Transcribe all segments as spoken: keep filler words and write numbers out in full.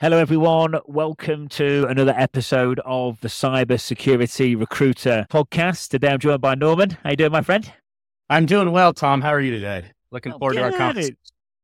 Hello, everyone. Welcome to another episode of the Cyber Security Recruiter podcast. Today, I'm joined by Norman. How you doing, my friend? I'm doing well, Tom. How are you today? Looking Oh, forward to our good. conversation.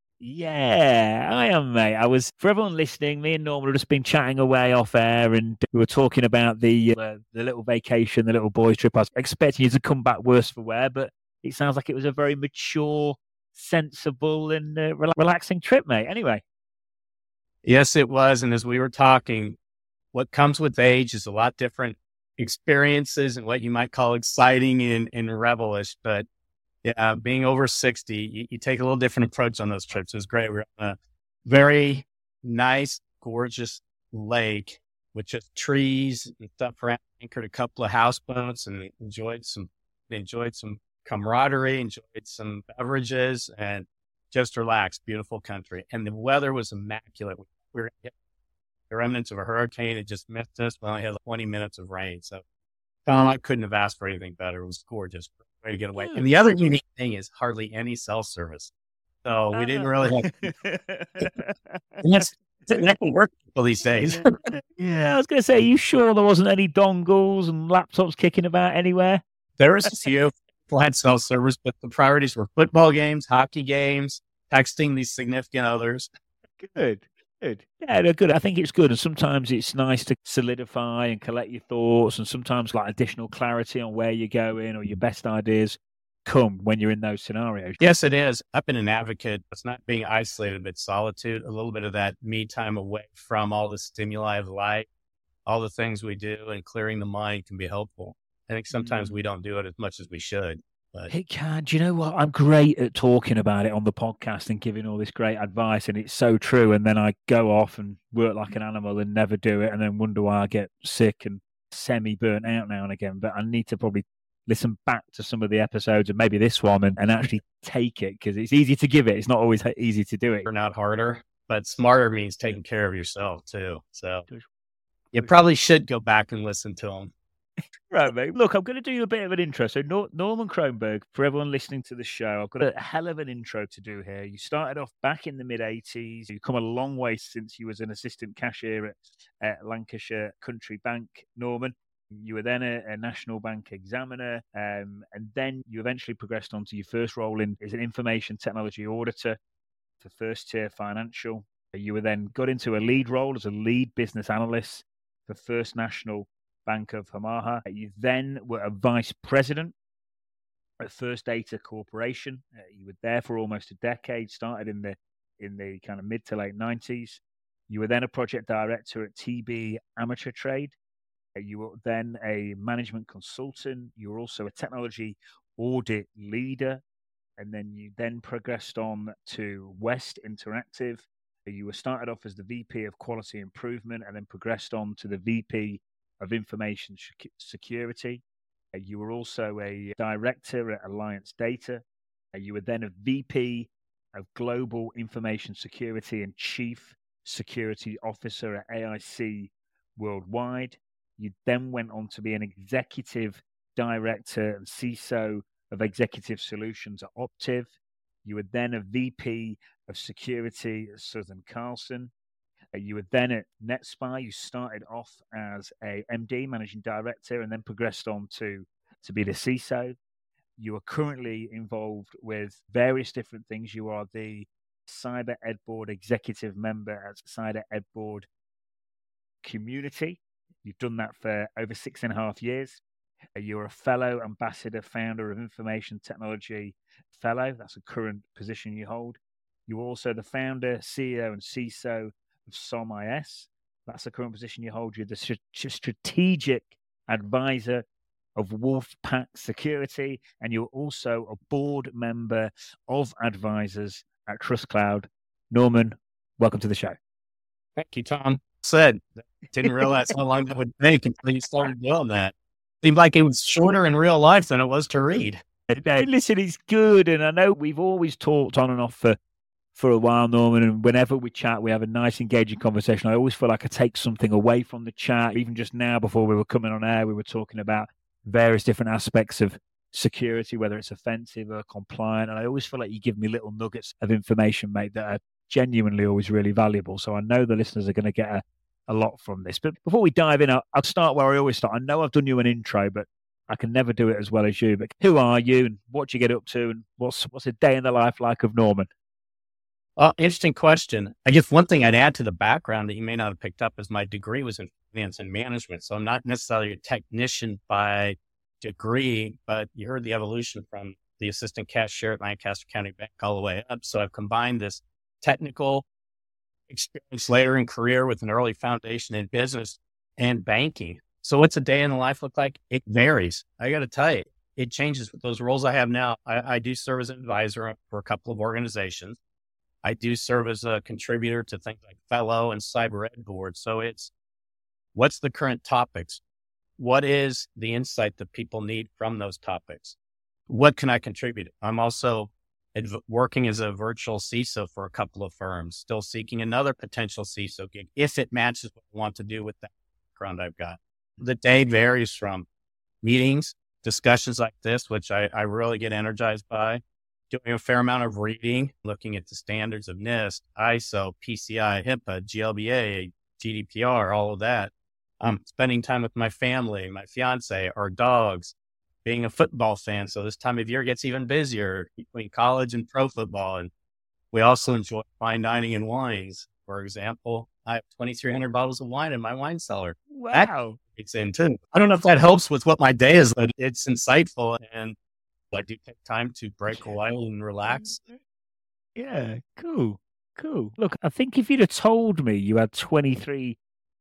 Yeah, I am, mate. I was, for everyone listening, me and Norman have just been chatting away off air, and we were talking about the uh, the little vacation, the little boys' trip. I was expecting you to come back worse for wear, but it sounds like it was a very mature, sensible, and uh, rela- relaxing trip, mate. Anyway. Yes, it was. And as we were talking, what comes with age is a lot different experiences and what you might call exciting and, and rebellish. But yeah, being over sixty, you, you take a little different approach on those trips. It was great. We were on a very nice, gorgeous lake with just trees and stuff around. Anchored a couple of houseboats and enjoyed some enjoyed some camaraderie, enjoyed some beverages, and just relaxed. Beautiful country. And the weather was immaculate. We were hit the remnants of a hurricane. It just missed us. We only had like twenty minutes of rain. So Tom, I couldn't have asked for anything better. It was gorgeous. Way to get away. And the other unique thing is hardly any cell service. So we didn't really have that's that can work for these days. Yeah, I was going to say, are you sure there wasn't any dongles and laptops kicking about anywhere? There was a few people had cell service, but the priorities were football games, hockey games, texting these significant others. Good. Good. Yeah, they're good. I think it's good. And sometimes it's nice to solidify and collect your thoughts, and sometimes like additional clarity on where you're going or your best ideas come when you're in those scenarios. Yes, it is. I've been an advocate. It's not being isolated, but solitude, a little bit of that me time away from all the stimuli of life, all the things we do, and clearing the mind can be helpful. I think sometimes mm. we don't do it as much as we should. But it can. Do you know what? I'm great at talking about it on the podcast and giving all this great advice, and it's so true. And then I go off and work like an animal and never do it, and then wonder why I get sick and semi-burnt out now and again. But I need to probably listen back to some of the episodes and maybe this one and, and actually take it, because it's easy to give it. It's not always easy to do it. Turn out harder, but smarter means taking care of yourself too. So you probably should go back and listen to them. Right, mate. Look, I'm going to do you a bit of an intro. So Nor- Norman Kronberg, for everyone listening to the show, I've got a hell of an intro to do here. You started off back in the mid-eighties. You've come a long way since you was an assistant cashier at, at Lancashire Country Bank, Norman. You were then a, a National Bank examiner, um, and then you eventually progressed on to your first role in as an information technology auditor for First Tier Financial. You were then got into a lead role as a lead business analyst for First National Bank of Omaha. You then were a vice president at First Data Corporation. Uh, you were there for almost a decade, started in the in the kind of mid to late nineties. You were then a project director at T B Amateur Trade. Uh, you were then a management consultant. You were also a technology audit leader. And then you then progressed on to West Interactive. You were started off as the V P of Quality Improvement and then progressed on to the V P of Information Security. Uh, you were also a director at Alliance Data. Uh, you were then a V P of Global Information Security and Chief Security Officer at A I C Worldwide. You then went on to be an executive director and C I S O of Executive Solutions at Optiv. You were then a V P of Security at Southern Carlson. You were then at NetSpy. You started off as a M D, managing director, and then progressed on to, to be the C I S O. You are currently involved with various different things. You are the Cyber Ed Board executive member at Cyber Ed Board Community. You've done that for over six and a half years. You're a fellow ambassador, founder of Information Technology Fellow. That's a current position you hold. You're also the founder, C E O, and C I S O of S O M I S. That's the current position you hold. You're the st- strategic advisor of Wolfpack Security, and you're also a board member of advisors at TrustCloud. Norman, welcome to the show. Thank you, Tom. Said, didn't realize how long that would take until you started doing that. Seemed like it was shorter in real life than it was to read. No, listen, it's good, and I know we've always talked on and off for for a while, Norman, and whenever we chat, we have a nice, engaging conversation. I always feel like I take something away from the chat. Even just now, before we were coming on air, we were talking about various different aspects of security, whether it's offensive or compliant, and I always feel like you give me little nuggets of information, mate, that are genuinely always really valuable. So I know the listeners are going to get a, a lot from this. But before we dive in, I'll, I'll start where I always start. I know I've done you an intro, but I can never do it as well as you. But who are you and what do you get up to and what's what's a day in the life like of Norman? Well, interesting question. I guess one thing I'd add to the background that you may not have picked up is my degree was in finance and management. So I'm not necessarily a technician by degree, but you heard the evolution from the assistant cashier at Lancaster County Bank all the way up. So I've combined this technical experience later in career with an early foundation in business and banking. So what's a day in the life look like? It varies. I got to tell you, it changes with those roles I have now. I, I do serve as an advisor for a couple of organizations. I do serve as a contributor to things like Fellow and Cyber Ed boards. So it's what's the current topics? What is the insight that people need from those topics? What can I contribute? I'm also adv- working as a virtual C I S O for a couple of firms, still seeking another potential C I S O gig if it matches what I want to do with that background I've got. The day varies from meetings, discussions like this, which I, I really get energized by, doing a fair amount of reading, looking at the standards of NIST, I S O, P C I, HIPAA, G L B A, G D P R, all of that. Um, spending time with my family, my fiance, our dogs, being a football fan. So this time of year gets even busier between college and pro football. And we also enjoy fine dining and wines. For example, I have twenty-three hundred bottles of wine in my wine cellar. Wow. It's in too. I don't know if that helps with what my day is, but it's insightful. And I do take time to break a while and relax. Yeah, cool, cool. Look, I think if you'd have told me you had twenty-three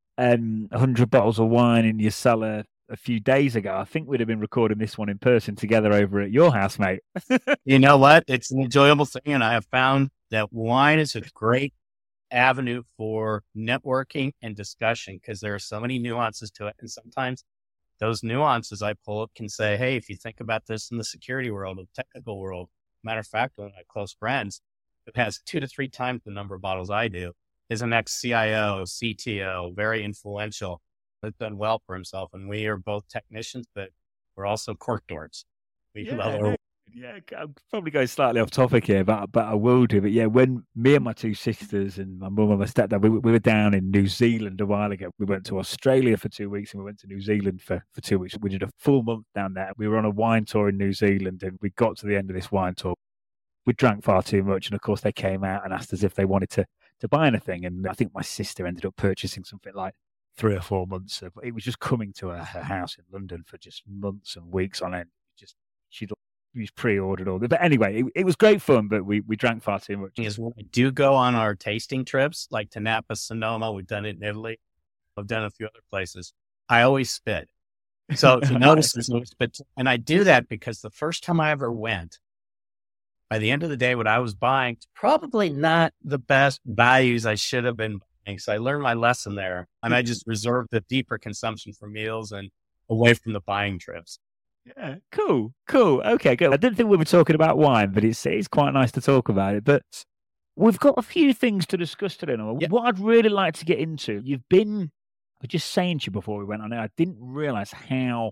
um, hundred bottles of wine in your cellar a few days ago, I think we'd have been recording this one in person together over at your house, mate. You know what? It's an enjoyable thing. And I have found that wine is a great avenue for networking and discussion because there are so many nuances to it. And sometimes those nuances I pull up can say, hey, if you think about this in the security world, or the technical world, matter of fact, one of my close friends who has two to three times the number of bottles I do is an ex-C I O, C T O, very influential, has done well for himself. And we are both technicians, but we're also cork dorks. We Yeah, love no, our yeah, I'm probably going slightly off topic here, but but I will do. But yeah, when me and my two sisters and my mum and my stepdad, we, we were down in New Zealand a while ago. We went to Australia for two weeks and we went to New Zealand for, for two weeks. We did a full month down there. We were on a wine tour in New Zealand and we got to the end of this wine tour. We drank far too much. And of course, they came out and asked us if they wanted to, to buy anything. And I think my sister ended up purchasing something like three or four months of it was just coming to her, her house in London for just months and weeks on end. Just she'd He's pre-ordered all that. But anyway, it, it was great fun, but we, we drank far too much. Is when I do go on our tasting trips, like to Napa, Sonoma, we've done it in Italy. I've done it a few other places. I always spit. So if you notice, there's no spit. And I do that because the first time I ever went, by the end of the day, what I was buying, probably not the best values I should have been buying. So I learned my lesson there. And I just reserved the deeper consumption for meals and away from the buying trips. Yeah, cool, cool. Okay, good. I didn't think we were talking about wine, but it's it's quite nice to talk about it. But we've got a few things to discuss today. Now. Yep. What I'd really like to get into, you've been, I was just saying to you before we went on there, I didn't realize how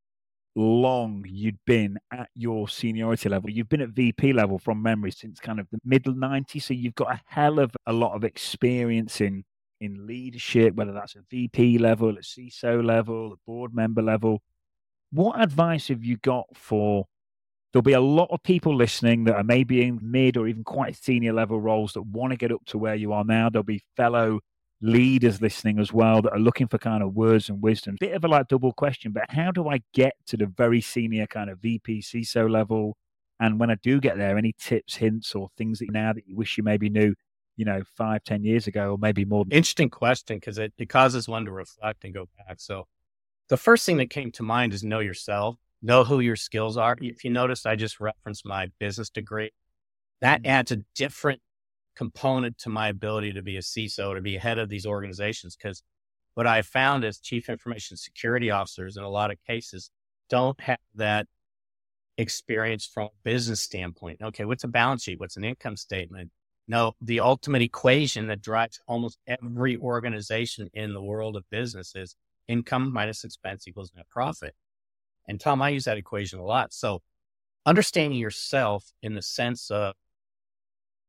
long you'd been at your seniority level. You've been at V P level from memory since kind of the middle nineties. So you've got a hell of a lot of experience in, in leadership, whether that's at V P level, at C I S O level, at board member level. What advice have you got for, there'll be a lot of people listening that are maybe in mid or even quite senior level roles that want to get up to where you are now. There'll be fellow leaders listening as well that are looking for kind of words and wisdom. Bit of a like double question, but how do I get to the very senior kind of V P, C I S O level? And when I do get there, any tips, hints, or things that now that you wish you maybe knew, you know, five, ten years ago, or maybe more? Interesting question, because it, it causes one to reflect and go back. So the first thing that came to mind is know yourself, know who your skills are. If you notice, I just referenced my business degree. That adds a different component to my ability to be a C I S O, to be head of these organizations. Because what I found is chief information security officers in a lot of cases don't have that experience from a business standpoint. Okay, what's a balance sheet? What's an income statement? No, the ultimate equation that drives almost every organization in the world of business is income minus expense equals net profit. And Tom, I use that equation a lot. So understanding yourself in the sense of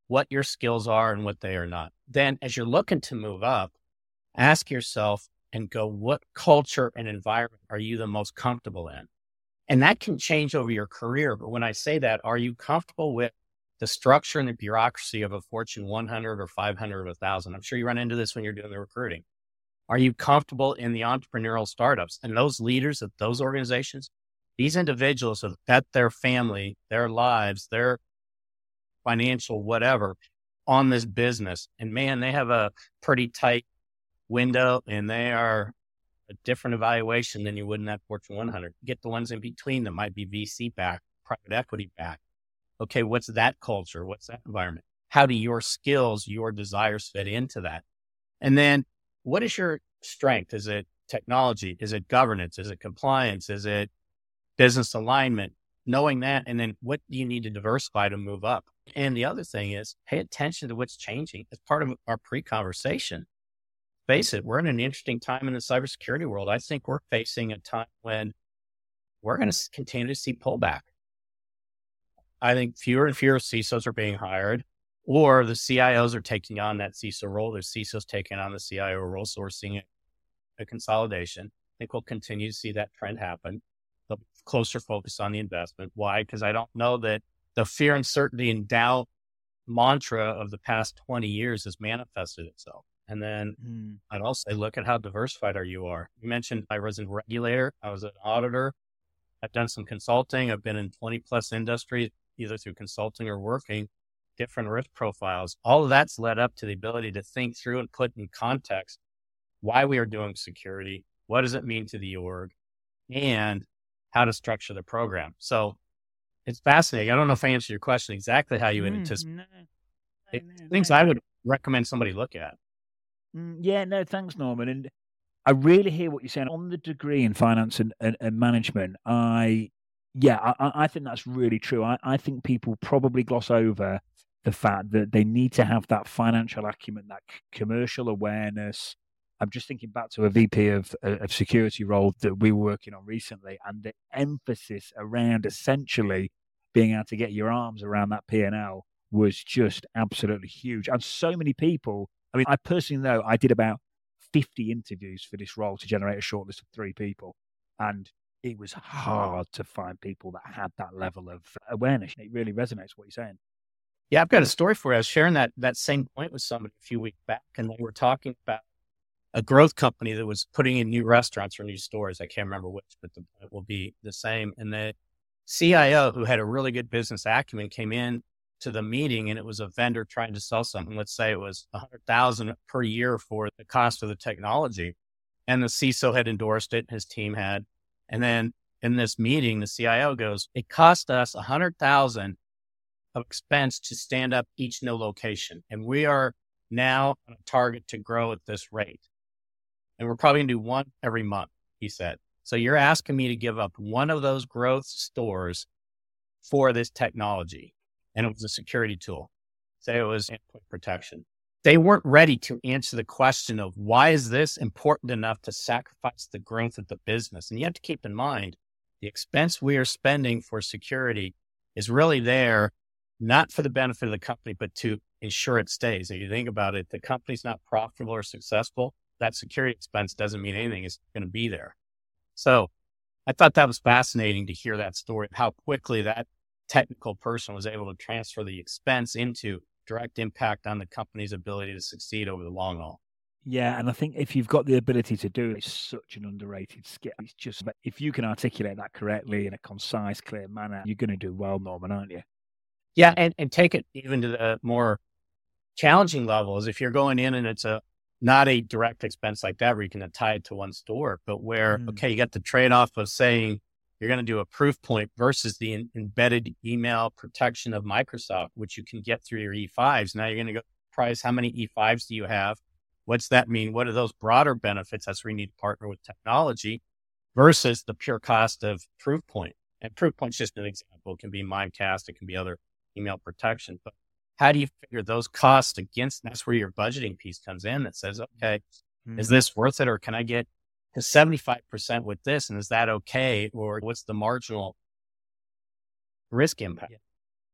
what your skills are and what they are not. Then as you're looking to move up, ask yourself and go, what culture and environment are you the most comfortable in? And that can change over your career. But when I say that, are you comfortable with the structure and the bureaucracy of a Fortune one hundred or five hundred or one thousand? I'm sure you run into this when you're doing the recruiting. Are you comfortable in the entrepreneurial startups and those leaders of those organizations? These individuals have bet their family, their lives, their financial whatever on this business. And man, they have a pretty tight window and they are a different evaluation than you would in that Fortune one hundred. Get the ones in between that might be V C backed, private equity backed. Okay, what's that culture? What's that environment? How do your skills, your desires fit into that? And then what is your strength? Is it technology? Is it governance? Is it compliance? Is it business alignment? Knowing that, and then what do you need to diversify to move up? And the other thing is pay attention to what's changing as part of our pre-conversation. Face it, we're in an interesting time in the cybersecurity world. I think we're facing a time when we're going to continue to see pullback. I think fewer and fewer C I S Os are being hired, or the C I Os are taking on that C I S O role. There's C I S Os taking on the C I O role. So we're seeing a consolidation. I think we'll continue to see that trend happen. There'll be closer focus on the investment. Why? Because I don't know that the fear, uncertainty, and doubt mantra of the past twenty years has manifested itself. And then mm. I'd also say, look at how diversified are you are. You mentioned I was a regulator. I was an auditor. I've done some consulting. I've been in twenty plus industries, either through consulting or working, different risk profiles. All of that's led up to the ability to think through and put in context why we are doing security, what does it mean to the org, and how to structure the program. So it's fascinating. I don't know if I answered your question exactly how you would mm, anticipate. No, no, no, things no. I would recommend somebody look at. Mm, yeah, no, thanks, Norman. And I really hear what you're saying on the degree in finance and, and, and management. I, yeah, I, I think that's really true. I, I think people probably gloss over the fact that they need to have that financial acumen, that c- commercial awareness. I'm just thinking back to a V P of, of security role that we were working on recently, and the emphasis around essentially being able to get your arms around that P and L was just absolutely huge. And so many people, I mean, I personally know I did about fifty interviews for this role to generate a shortlist of three people. And it was hard to find people that had that level of awareness. It really resonates what you're saying. Yeah, I've got a story for you. I was sharing that that same point with somebody a few weeks back, and they were talking about a growth company that was putting in new restaurants or new stores. I can't remember which, but the point will be the same. And the C I O, who had a really good business acumen, came in to the meeting, and it was a vendor trying to sell something. Let's say it was a hundred thousand per year for the cost of the technology. And the C I S O had endorsed it. His team had. And then in this meeting, the C I O goes, it cost us a hundred thousand of expense to stand up each new location. And we are now on a target to grow at this rate. And we're probably gonna do one every month, he said. So you're asking me to give up one of those growth stores for this technology. And it was a security tool. Say it was endpoint protection. They weren't ready to answer the question of why is this important enough to sacrifice the growth of the business? And you have to keep in mind, the expense we are spending for security is really there, not for the benefit of the company, but to ensure it stays. If you think about it, the company's not profitable or successful, that security expense doesn't mean anything is going to be there. So I thought that was fascinating to hear that story, how quickly that technical person was able to transfer the expense into direct impact on the company's ability to succeed over the long haul. Yeah, and I think if you've got the ability to do it, it's such an underrated skill. It's just, if you can articulate that correctly in a concise, clear manner, you're going to do well, Norman, aren't you? Yeah, and, and take it even to the more challenging levels. If you're going in and it's a not a direct expense like that where you can tie it to one store, but where, mm. okay, you got the trade-off of saying you're going to do a proof point versus the in, embedded email protection of Microsoft, which you can get through your E fives. Now you're going to go price, how many E fives do you have? What's that mean? What are those broader benefits? That's where you need to partner with technology versus the pure cost of proof point. And proof point's just an example. It can be Mimecast, it can be other email protection, but how do you figure those costs against? That's where your budgeting piece comes in that says, okay, mm-hmm. is this worth it? Or can I get to seventy-five percent with this? And is that okay? Or what's the marginal risk impact? Yeah.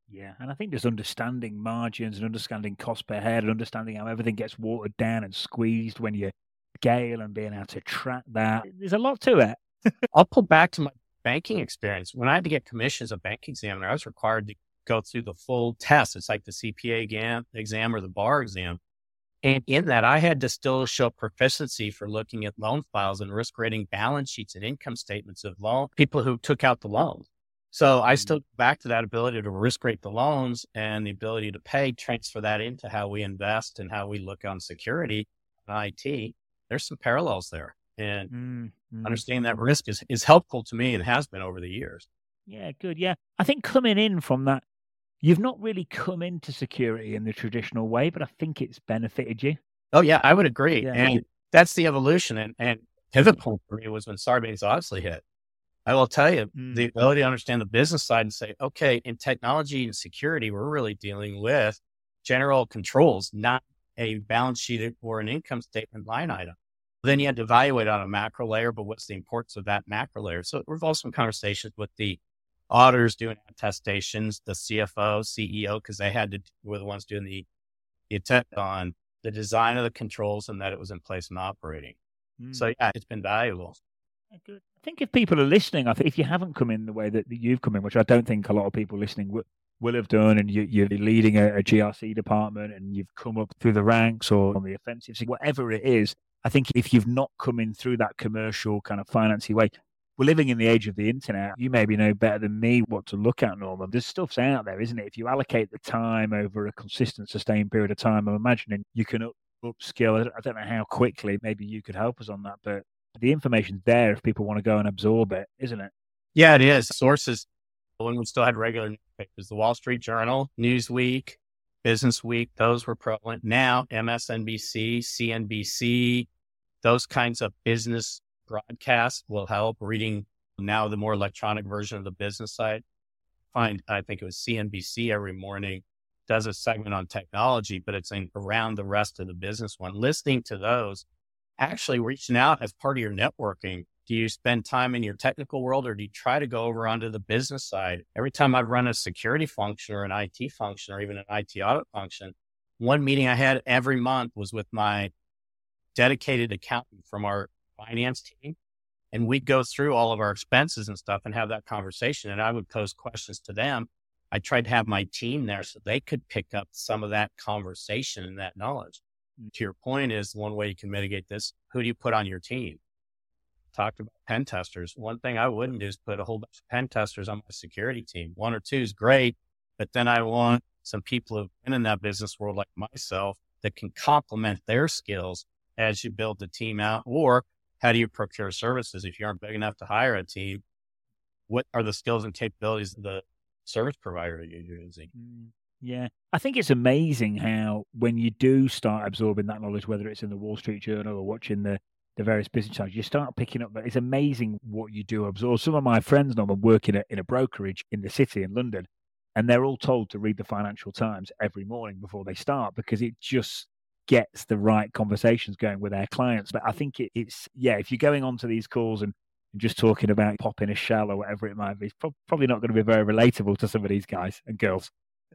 Yeah, and I think just understanding margins and understanding cost per head and understanding how everything gets watered down and squeezed when you scale and being able to track that. There's a lot to it. I'll pull back to my banking experience. When I had to get commissioned as a bank examiner, I was required to go through the full test. It's like the C P A exam, exam or the bar exam. And in that, I had to still show proficiency for looking at loan files and risk rating balance sheets and income statements of loan people who took out the loans. So I still go back to that ability to risk rate the loans and the ability to pay, transfer that into how we invest and how we look on security and I T. There's some parallels there. And Mm-hmm. understanding that risk is, is helpful to me and has been over the years. Yeah, good. Yeah. I think coming in from that, you've not really come into security in the traditional way, but I think it's benefited you. Oh, yeah, I would agree. Yeah. And that's the evolution. And, and pivot point for me was when Sarbanes-Oxley hit. I will tell you, Mm. the ability to understand the business side and say, okay, in technology and security, we're really dealing with general controls, not a balance sheet or an income statement line item. Then you had to evaluate on a macro layer, but what's the importance of that macro layer? So it involves some conversations with the auditors doing attestations, the C F O, C E O, because they had to were the ones doing the, the attempt on the design of the controls and that it was in place and operating. Mm. So yeah, it's been valuable. Good. I think if people are listening, I think if you haven't come in the way that, that you've come in, which I don't think a lot of people listening will, will have done, and you, you're leading a, a G R C department and you've come up through the ranks or on the offensive side, whatever it is, I think if you've not come in through that commercial kind of financy way, we're living in the age of the internet. You maybe know better than me what to look at, Norman. There's stuff's out there, isn't it? If you allocate the time over a consistent, sustained period of time, I'm imagining you can up, upskill. I don't know how quickly, maybe you could help us on that, but the information's there if people want to go and absorb it, isn't it? Yeah, it is. Sources, when we still had regular newspapers, the Wall Street Journal, Newsweek, Business Week, those were prevalent. Now, M S N B C, C N B C, those kinds of business broadcasts will help. Reading now the more electronic version of the business side. Find, I think it was C N B C every morning, does a segment on technology, but it's in, around the rest of the business one. Listening to those, actually reaching out as part of your networking. Do you spend time in your technical world or do you try to go over onto the business side? Every time I've run a security function or an I T function or even an I T audit function, one meeting I had every month was with my dedicated accountant from our finance team. And we'd go through all of our expenses and stuff and have that conversation. And I would pose questions to them. I tried to have my team there so they could pick up some of that conversation and that knowledge. To your point is one way you can mitigate this. Who do you put on your team? Talked about pen testers. One thing I wouldn't do is put a whole bunch of pen testers on my security team. One or two is great, but then I want some people who've been in that business world like myself that can complement their skills as you build the team out. Or how do you procure services? If you aren't big enough to hire a team, what are the skills and capabilities of the service provider you're using? Yeah, I think it's amazing how when you do start absorbing that knowledge, whether it's in the Wall Street Journal or watching the, the various business channels, you start picking up that it's amazing what you do absorb. Some of my friends know I'm working in a, in a brokerage in the city in London, and they're all told to read the Financial Times every morning before they start because it just gets the right conversations going with their clients. But I think it, it's, yeah, if you're going onto these calls and just talking about popping a shell or whatever it might be, it's pro- probably not going to be very relatable to some of these guys and girls.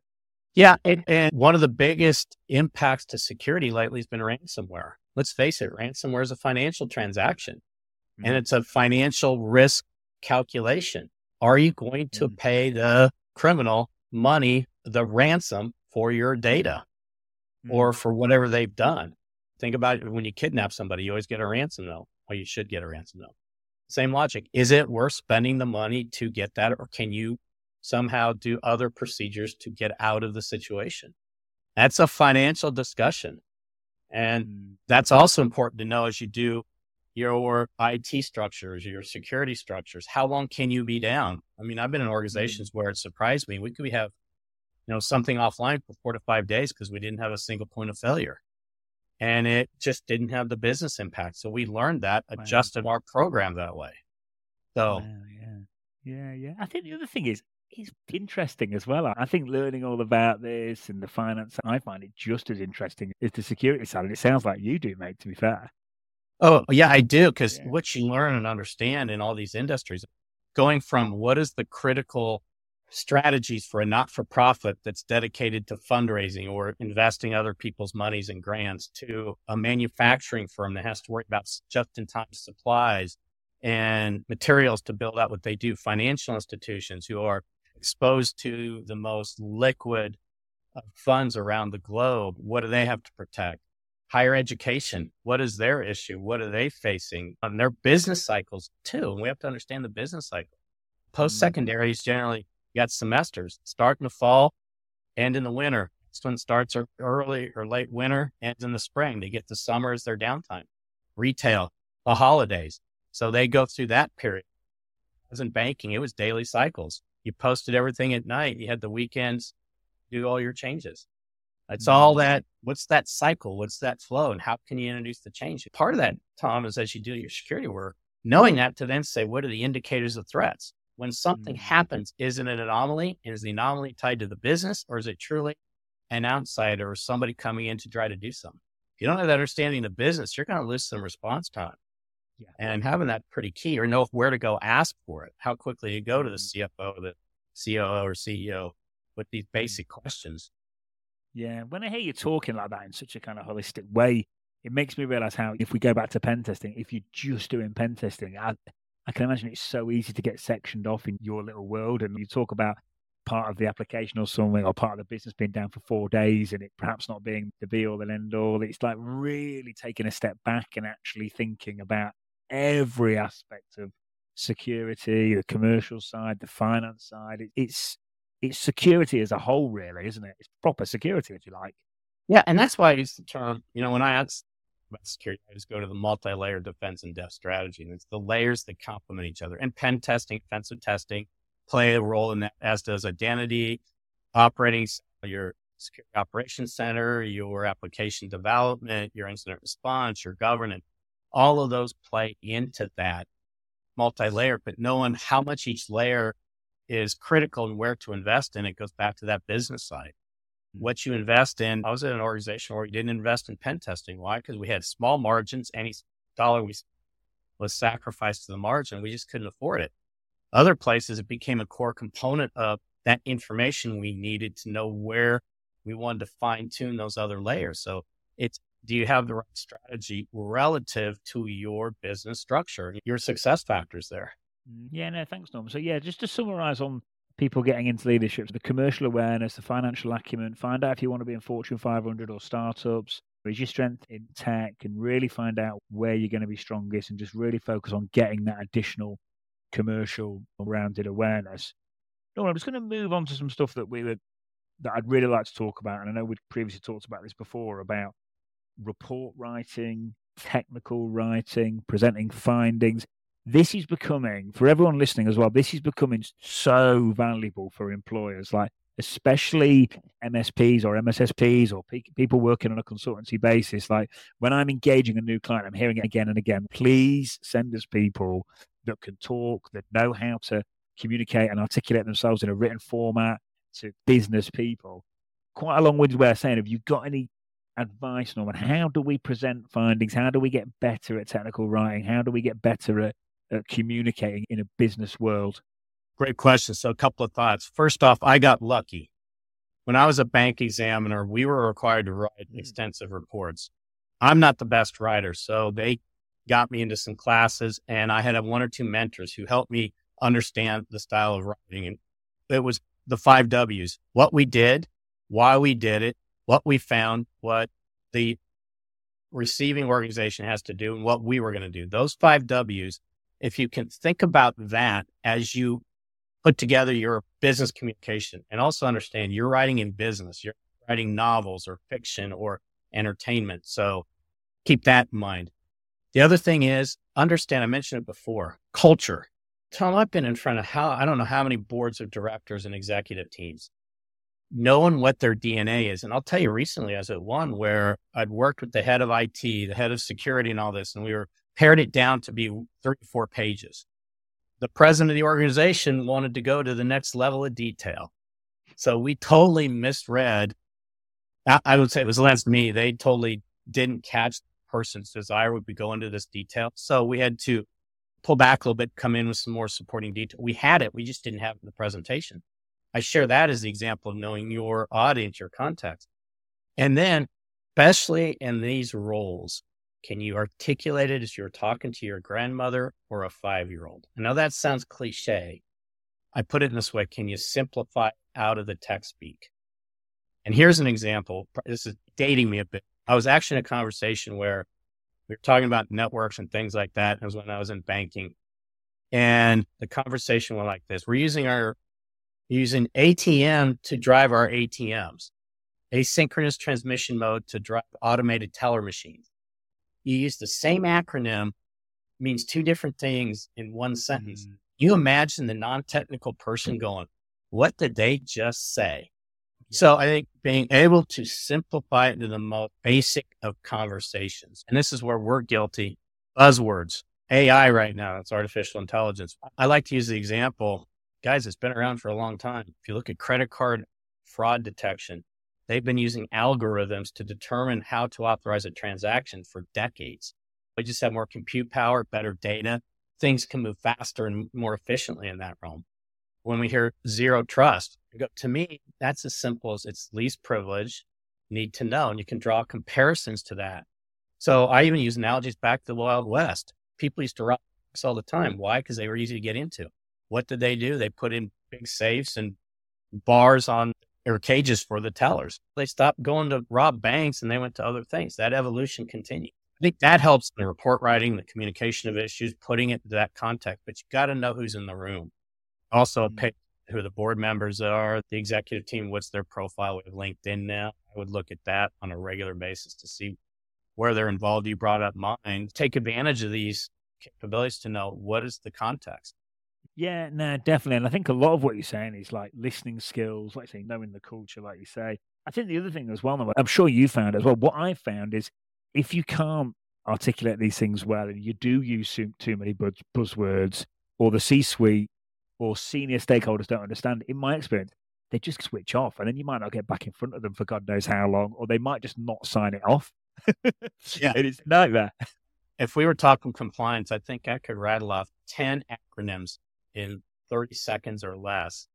Yeah. And, and one of the biggest impacts to security lately has been ransomware. Let's face it, ransomware is a financial transaction mm-hmm. and it's a financial risk calculation. Are you going to mm-hmm. pay the criminal money, the ransom for your data mm-hmm. or for whatever they've done? Think about it. When you kidnap somebody, you always get a ransom note, or you should get a ransom note. Same logic. Is it worth spending the money to get that? Or can you somehow do other procedures to get out of the situation? That's a financial discussion. And that's also important to know as you do your I T structures, your security structures. How long can you be down? I mean, I've been in organizations where it surprised me. We could have, you know, something offline for four to five days because we didn't have a single point of failure. And it just didn't have the business impact. So we learned that, adjusted wow. our program that way. So, wow, yeah, yeah, yeah. I think the other thing is, it's interesting as well. I think learning all about this and the finance, I find it just as interesting as the security side. And it sounds like you do, mate, to be fair. Oh, yeah, I do. Because yeah. what you learn and understand in all these industries, going from what is the critical strategies for a not-for-profit that's dedicated to fundraising or investing other people's monies and grants, to a manufacturing firm that has to worry about just-in-time supplies and materials to build out what they do, financial institutions who are exposed to the most liquid of funds around the globe. What do they have to protect? Higher education, what is their issue? What are they facing on their business cycles too? And we have to understand the business cycle. Post-secondary is generally, you got semesters, start in the fall, end in the winter. This one starts early or late winter, ends in the spring. They get the summer as their downtime. Retail, the holidays. So they go through that period. As in banking, it was daily cycles. You posted everything at night. You had the weekends, do all your changes. It's all that. What's that cycle? What's that flow? And how can you introduce the change? Part of that, Tom, is as you do your security work, knowing that to then say, what are the indicators of threats? When something happens, is it an anomaly? Is the anomaly tied to the business, or is it truly an outsider or somebody coming in to try to do something? If you don't have that understanding of the business, you're going to lose some response time. Yeah. And having that pretty key, or know where to go ask for it, how quickly you go to the C F O, the C O O or C E O with these basic questions. Yeah, when I hear you talking like that in such a kind of holistic way, it makes me realize how, if we go back to pen testing, if you're just doing pen testing, I, I can imagine it's so easy to get sectioned off in your little world. And you talk about part of the application or something, or part of the business being down for four days and it perhaps not being the be all and end all. It's like really taking a step back and actually thinking about every aspect of security, the commercial side, the finance side. It, it's It's security as a whole, really, isn't it? It's proper security, if you like. Yeah, and that's why I use the term, you know, when I ask about security, I just go to the multi-layer defense and depth strategy. And it's the layers that complement each other. And pen testing, offensive testing play a role in that, as does identity, operating, your security operations center, your application development, your incident response, your governance. All of those play into that multi-layer, but knowing how much each layer is critical and where to invest in, it goes back to that business side. What you invest in, I was at an organization where we didn't invest in pen testing. Why? Because we had small margins. Any dollar we was sacrificed to the margin. We just couldn't afford it. Other places, it became a core component of that information we needed to know where we wanted to fine tune those other layers. So it's, do you have the right strategy relative to your business structure, your success factors there? Yeah, no, thanks, Norm. So yeah, just to summarize on people getting into leadership, the commercial awareness, the financial acumen, find out if you want to be in Fortune five hundred or startups, is your strength in tech, and really find out where you're going to be strongest and just really focus on getting that additional commercial rounded awareness. Norm, I'm just going to move on to some stuff that we were, that I'd really like to talk about. And I know we'd previously talked about this before, about report writing, technical writing, presenting findings. This is becoming, for everyone listening as well, this is becoming so valuable for employers, like especially M S Ps or M S S Ps or pe- people working on a consultancy basis. Like when I'm engaging a new client, I'm hearing it again and again. Please send us people that can talk, that know how to communicate and articulate themselves in a written format to business people. Quite a long-winded way of saying, have you got any advice, Norman? How do we present findings? How do we get better at technical writing? How do we get better at Uh, communicating in a business world? Great question. So a couple of thoughts. First off, I got lucky. When I was a bank examiner, we were required to write mm. extensive reports. I'm not the best writer, so they got me into some classes, and I had one or two mentors who helped me understand the style of writing. And it was the five W's: what we did, why we did it, what we found, what the receiving organization has to do, and what we were going to do. Those five W's, if you can think about that as you put together your business communication, and also understand you're writing in business, you're writing novels or fiction or entertainment. So keep that in mind. The other thing is, understand, I mentioned it before, culture. Tom, I've been in front of how, I don't know how many boards of directors and executive teams, knowing what their D N A is. And I'll tell you, recently I was at one where I'd worked with the head of I T, the head of security and all this, and we were pared it down to be thirty-four pages. The president of the organization wanted to go to the next level of detail. So we totally misread. I would say it was less me. They totally didn't catch the person's desire would be go into this detail. So we had to pull back a little bit, come in with some more supporting detail. We had it. We just didn't have it in the presentation. I share that as the example of knowing your audience, your context. And then, especially in these roles, can you articulate it as you're talking to your grandmother or a five-year-old? I know that sounds cliche. I put it in this way. Can you simplify out of the text speak? And here's an example. This is dating me a bit. I was actually in a conversation where we were talking about networks and things like that. It was when I was in banking. And the conversation went like this. We're using our using A T M to drive our A T Ms, asynchronous transmission mode to drive automated teller machines. You use the same acronym, means two different things in one sentence. Mm-hmm. You imagine the non-technical person going, what did they just say? Yeah. So I think being able to simplify it to the most basic of conversations, and this is where we're guilty, buzzwords, A I right now, it's artificial intelligence. I like to use the example, guys, it's been around for a long time. If you look at credit card fraud detection, they've been using algorithms to determine how to authorize a transaction for decades. They just have more compute power, better data. Things can move faster and more efficiently in that realm. When we hear zero trust, to me, that's as simple as it's least privilege, need to know, and you can draw comparisons to that. So I even use analogies back to the Wild West. People used to rob banks all the time. Why? Because they were easy to get into. What did they do? They put in big safes and bars on or cages for the tellers. They stopped going to rob banks and they went to other things. That evolution continued. I think that helps in the report writing, the communication of issues, putting it into that context, but you got to know who's in the room. Also, mm-hmm. pick who the board members are, the executive team, what's their profile. We have LinkedIn now. I would look at that on a regular basis to see where they're involved. You brought up mine. Take advantage of these capabilities to know what is the context. Yeah, no, definitely. And I think a lot of what you're saying is like listening skills, like say, knowing the culture, like you say. I think the other thing as well, I'm sure you found as well, what I found is if you can't articulate these things well and you do use too many buzz- buzzwords or the C-suite or senior stakeholders don't understand, in my experience, they just switch off and then you might not get back in front of them for God knows how long, or they might just not sign it off. Yeah. It is like that. If we were talking compliance, I think I could rattle off ten acronyms in thirty seconds or less.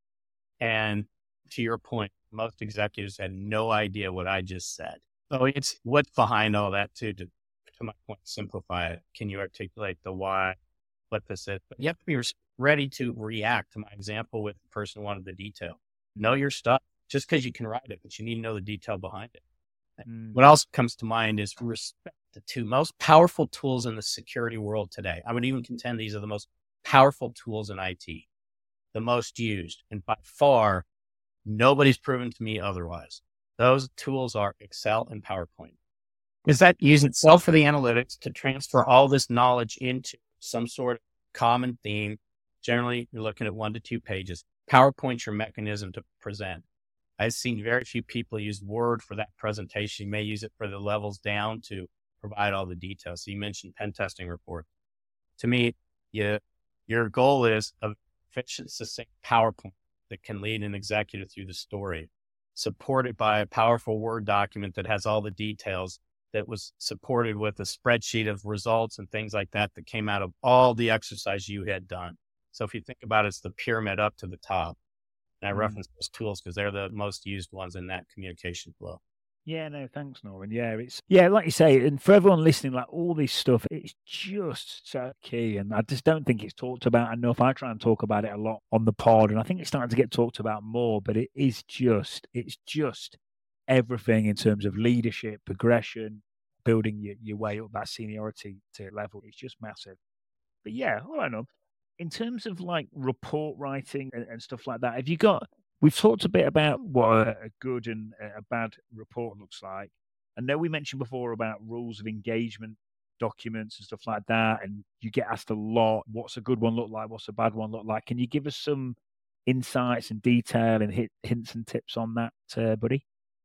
And to your point, most executives had no idea what I just said. So it's what's behind all that too, to, to my point, simplify it. Can you articulate the why, what this is? But you have to be ready to react to my example with the person who wanted the detail. Know your stuff just because you can write it, but you need to know the detail behind it. Mm. What also comes to mind is respect. The two most powerful tools in the security world today. I would even contend these are the most powerful tools in I T, the most used. And by far, nobody's proven to me otherwise. Those tools are Excel and PowerPoint. Is that use Excel for the analytics to transfer all this knowledge into some sort of common theme? Generally, you're looking at one to two pages. PowerPoint's your mechanism to present. I've seen very few people use Word for that presentation. You may use it for the levels down to provide all the details. So you mentioned pen testing report. To me, you, your goal is a efficient, succinct PowerPoint that can lead an executive through the story, supported by a powerful Word document that has all the details, that was supported with a spreadsheet of results and things like that that came out of all the exercise you had done. So if you think about it, it's the pyramid up to the top. And I mm. reference those tools because they're the most used ones in that communication flow. Yeah, no, thanks, Norman. Yeah, it's yeah, like you say, and for everyone listening, like all this stuff, it's just so key, and I just don't think it's talked about enough. I try and talk about it a lot on the pod, and I think it's starting to get talked about more. But it is just, it's just everything in terms of leadership, progression, building your, your way up that seniority to level. It's just massive. But yeah, all right, no. In terms of like report writing and, and stuff like that, have you got? We've talked a bit about what a good and a bad report looks like. I know we mentioned before about rules of engagement documents and stuff like that, and you get asked a lot, what's a good one look like? What's a bad one look like? Can you give us some insights and detail and hit, hints and tips on that, uh, buddy?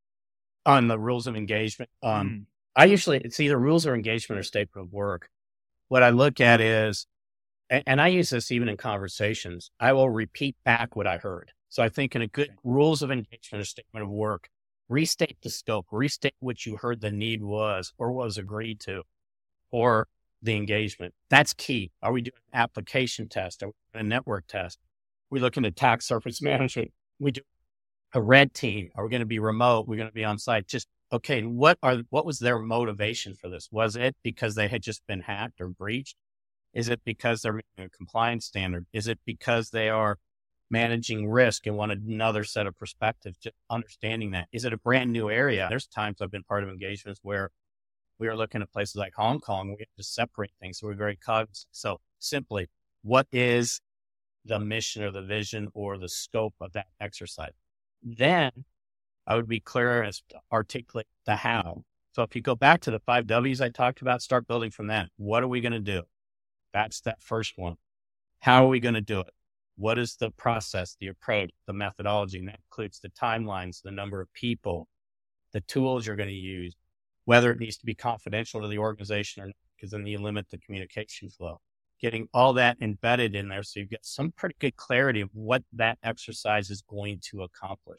On the rules of engagement? Um, mm. I usually, it's either rules or engagement or statement of work. What I look at is, and, and I use this even in conversations, I will repeat back what I heard. So I think in a good rules of engagement or statement of work, restate the scope, restate what you heard the need was or was agreed to, or the engagement. That's key. Are we doing an application test? Are we doing a network test? Are we looking at attack surface management? we do a red team. Are we going to be remote? We're going to be on site. Just, okay, what are, what was their motivation for this? Was it because they had just been hacked or breached? Is it because they're meeting a compliance standard? Is it because they are managing risk and want another set of perspectives? Just understanding that. Is it a brand new area? There's times I've been part of engagements where we are looking at places like Hong Kong. We have to separate things. So we're very cognizant. So simply, what is the mission or the vision or the scope of that exercise? Then I would be clear as to articulate the how. So if you go back to the five W's I talked about, start building from that. What are we going to do? That's that first one. How are we going to do it? What is the process, the approach, the methodology? And that includes the timelines, the number of people, the tools you're going to use, whether it needs to be confidential to the organization or not, because then you limit the communication flow. Getting all that embedded in there so you get some pretty good clarity of what that exercise is going to accomplish.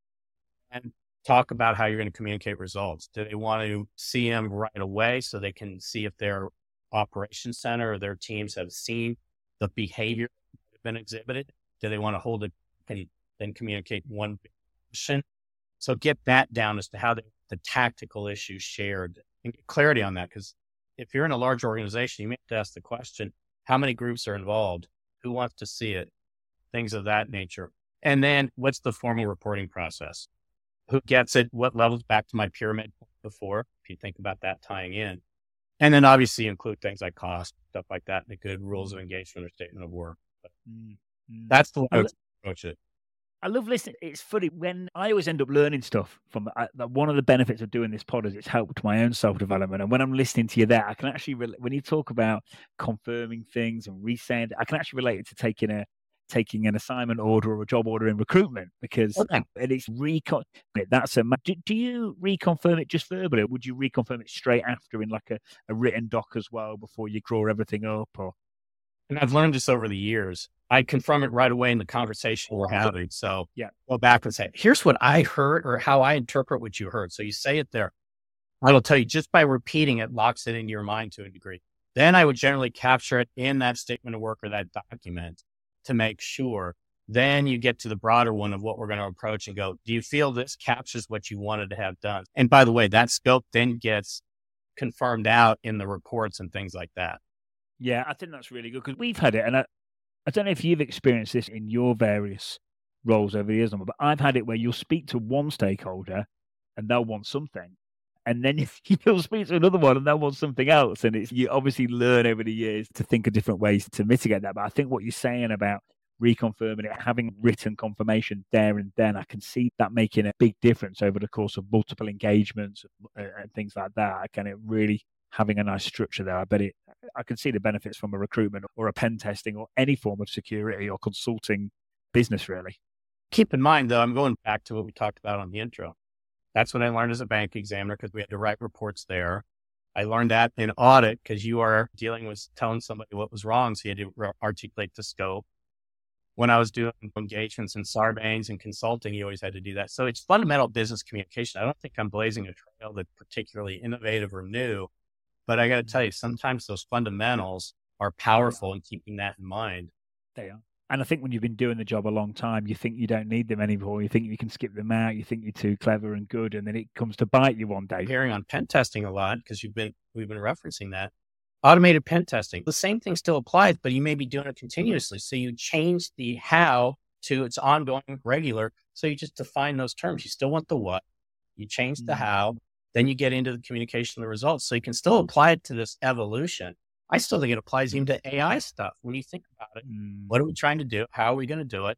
And talk about how you're going to communicate results. Do they want to see them right away so they can see if their operations center or their teams have seen the behavior that have been exhibited? Do they want to hold it and then communicate one mission? So get that down as to how the, the tactical issues shared and get clarity on that. Because if you're in a large organization, you may have to ask the question, how many groups are involved? Who wants to see it? Things of that nature. And then what's the formal reporting process? Who gets it? What levels? Back to my pyramid before, if you think about that tying in. And then obviously include things like cost, stuff like that, and the good rules of engagement or statement of work. But mm-hmm. That's the way I would approach it. I love listening. It's funny when I always end up learning stuff from uh, one of the benefits of doing this pod is it's helped my own self-development. And when I'm listening to you there, I can actually, re- when you talk about confirming things and resend, I can actually relate it to taking a, taking an assignment order or a job order in recruitment because okay. it's recon. That's a, do, do you reconfirm it just verbally or would you reconfirm it straight after in like a, a written doc as well before you draw everything up? Or And I've learned this over the years. I confirm it right away in the conversation we're having. So yeah, go back and say, here's what I heard or how I interpret what you heard. So you say it there. I'll tell you just by repeating it locks it into your mind to a degree. Then I would generally capture it in that statement of work or that document to make sure. Then you get to the broader one of what we're going to approach and go, do you feel this captures what you wanted to have done? And by the way, that scope then gets confirmed out in the reports and things like that. Yeah, I think that's really good because we've had it. And I, I don't know if you've experienced this in your various roles over the years, but I've had it where you'll speak to one stakeholder and they'll want something. And then you'll speak to another one and they'll want something else. And it's, you obviously learn over the years to think of different ways to mitigate that. But I think what you're saying about reconfirming it, having written confirmation there and then, I can see that making a big difference over the course of multiple engagements and, and things like that. I can it really having a nice structure there. I bet it, I can see the benefits from a recruitment or a pen testing or any form of security or consulting business, really. Keep in mind, though, I'm going back to what we talked about on the intro. That's what I learned as a bank examiner because we had to write reports there. I learned that in audit because you are dealing with telling somebody what was wrong. So you had to re- articulate the scope. When I was doing engagements in Sarbanes and consulting, you always had to do that. So it's fundamental business communication. I don't think I'm blazing a trail that's particularly innovative or new, but I got to tell you, sometimes those fundamentals are powerful in keeping that in mind. They are. And I think when you've been doing the job a long time, you think you don't need them anymore. You think you can skip them out. You think you're too clever and good. And then it comes to bite you one day. I'm hearing on pen testing a lot because you've been, we've been referencing that. Automated pen testing. The same thing still applies, but you may be doing it continuously. So you change the how to it's ongoing, regular. So you just define those terms. You still want the what. You change the how. Then you get into the communication of the results. So you can still apply it to this evolution. I still think it applies even to A I stuff. When you think about it, mm. what are we trying to do? How are we going to do it?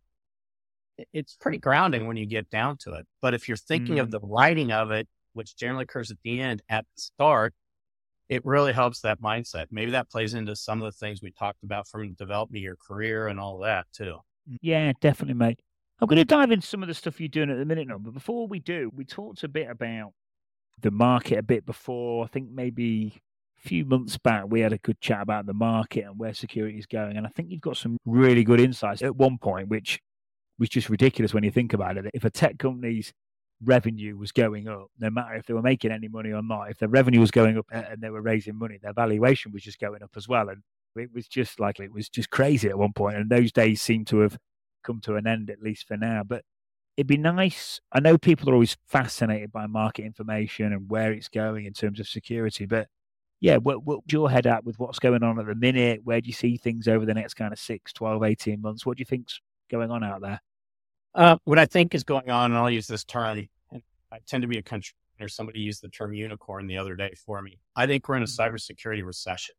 It's pretty grounding when you get down to it. But if you're thinking mm. of the writing of it, which generally occurs at the end, at the start, it really helps that mindset. Maybe that plays into some of the things we talked about from developing your career and all that too. Yeah, definitely, mate. I'm going to dive into some of the stuff you're doing at the minute now. But before we do, we talked a bit about the market a bit before. I think maybe few months back, we had a good chat about the market and where security is going. And I think you've got some really good insights at one point, which was just ridiculous when you think about it. If a tech company's revenue was going up, no matter if they were making any money or not, if their revenue was going up and they were raising money, their valuation was just going up as well. And it was just like, it was just crazy at one point. And those days seem to have come to an end, at least for now. But it'd be nice. I know people are always fascinated by market information and where it's going in terms of security, but yeah, what, what's your head at with what's going on at the minute? Where do you see things over the next kind of six, twelve, eighteen months? What do you think's going on out there? Uh, what I think is going on, and I'll use this term, and I tend to be a country, or somebody used the term unicorn the other day for me. I think we're in a cybersecurity recession.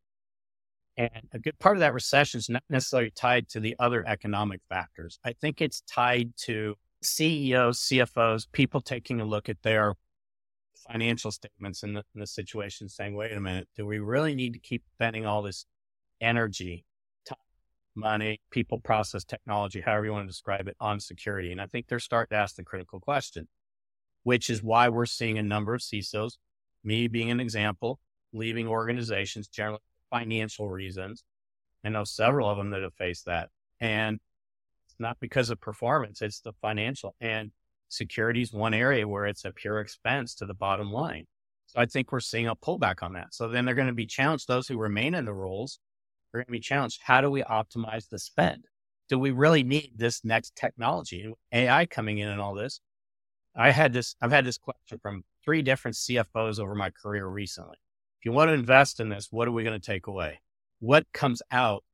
And a good part of that recession is not necessarily tied to the other economic factors. I think it's tied to C E Os, C F Os, people taking a look at their financial statements in the, in the situation saying, wait a minute, do we really need to keep spending all this energy, time, money, people, process, technology, however you want to describe it, on security? And I think they're starting to ask the critical question, which is why we're seeing a number of C I S Os, me being an example, leaving organizations generally for financial reasons. I know several of them that have faced that. And it's not because of performance, it's the financial. And security is one area where it's a pure expense to the bottom line. So I think we're seeing a pullback on that. So then they're going to be challenged. Those who remain in the roles are going to be challenged. How do we optimize the spend? Do we really need this next technology? And A I coming in and all this, I had this, I've had this question from three different C F Os over my career recently. If you want to invest in this, what are we going to take away? What comes out?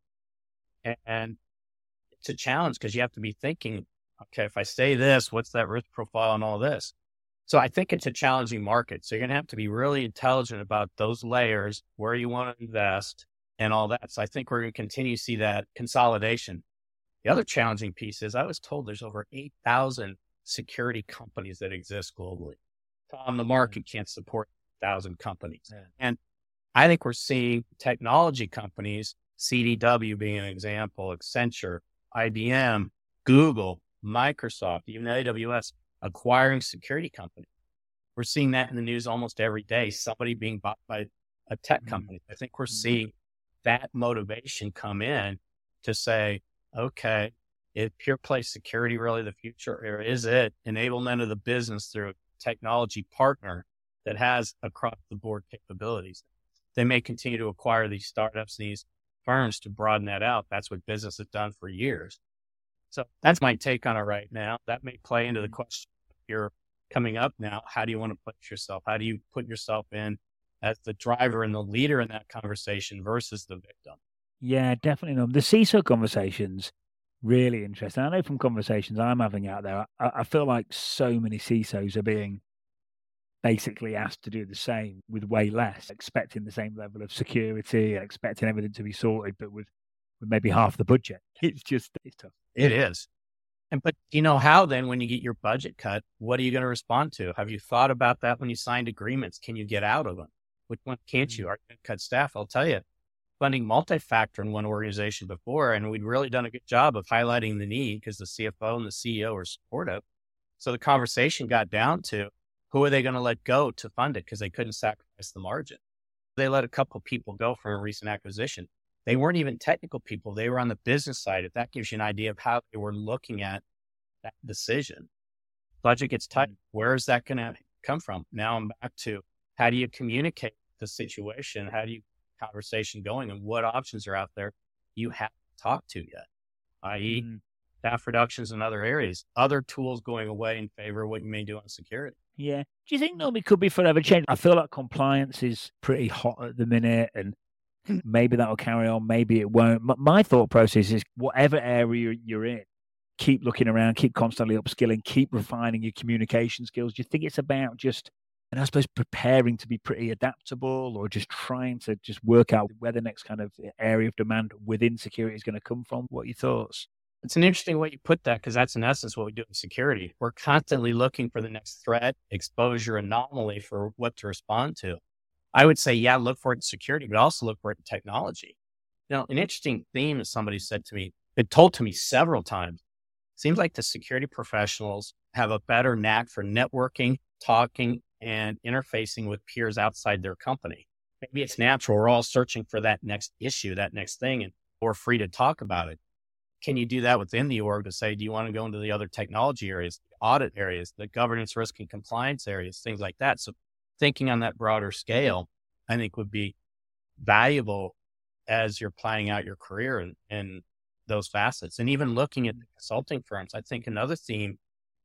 And it's a challenge because you have to be thinking, okay, if I say this, what's that risk profile and all this? So I think it's a challenging market. So you're going to have to be really intelligent about those layers, where you want to invest and all that. So I think we're going to continue to see that consolidation. The other challenging piece is I was told there's over eight thousand security companies that exist globally. Tom, the market can't support one thousand companies. Yeah. And I think we're seeing technology companies, C D W being an example, Accenture, I B M, Google, Microsoft, even A W S, acquiring security companies. We're seeing that in the news almost every day, somebody being bought by a tech company. I think we're seeing that motivation come in to say, okay, is pure play security really the future, or is it enablement of the business through a technology partner that has across the board capabilities? They may continue to acquire these startups and these firms to broaden that out. That's what business has done for years. So that's my take on it right now. That may play into the question you're coming up now. How do you want to place yourself? How do you put yourself in as the driver and the leader in that conversation versus the victim? Yeah, definitely. No. The C I S O conversations, really interesting. I know from conversations I'm having out there, I, I feel like so many C I S Os are being basically asked to do the same with way less, expecting the same level of security, expecting everything to be sorted, but with, with maybe half the budget. It's just, it's tough. It is. And, but you know how then when you get your budget cut, what are you going to respond to? Have you thought about that when you signed agreements? Can you get out of them? Which one can't you? Are you going to cut staff? I'll tell you, funding multi-factor in one organization before, and we'd really done a good job of highlighting the need because the C F O and the C E O were supportive. So the conversation got down to, who are they going to let go to fund it? Because they couldn't sacrifice the margin. They let a couple of people go from a recent acquisition. They weren't even technical people. They were on the business side. If that gives you an idea of how they were looking at that decision. Budget gets tight. Where is that going to come from? Now I'm back to, how do you communicate the situation? How do you conversation going, and what options are out there you haven't talked to yet, that is mm-hmm. staff reductions in other areas, other tools going away in favor of what you may do on security. Yeah. Do you think normally could be forever change? I feel like compliance is pretty hot at the minute, and maybe that'll carry on, maybe it won't. My thought process is whatever area you're in, keep looking around, keep constantly upskilling, keep refining your communication skills. Do you think it's about just, and I suppose preparing to be pretty adaptable, or just trying to just work out where the next kind of area of demand within security is going to come from? What are your thoughts? It's an interesting way you put that, because that's in essence what we do in security. We're constantly looking for the next threat, exposure, anomaly for what to respond to. I would say, yeah, look for it in security, but also look for it in technology. Now, an interesting theme that somebody said to me, it told to me several times, seems like the security professionals have a better knack for networking, talking, and interfacing with peers outside their company. Maybe it's natural. We're all searching for that next issue, that next thing, and we're free to talk about it. Can you do that within the org to say, do you want to go into the other technology areas, the audit areas, the governance, risk, and compliance areas, things like that? So thinking on that broader scale, I think would be valuable as you're planning out your career in, in those facets. And even looking at the consulting firms, I think another theme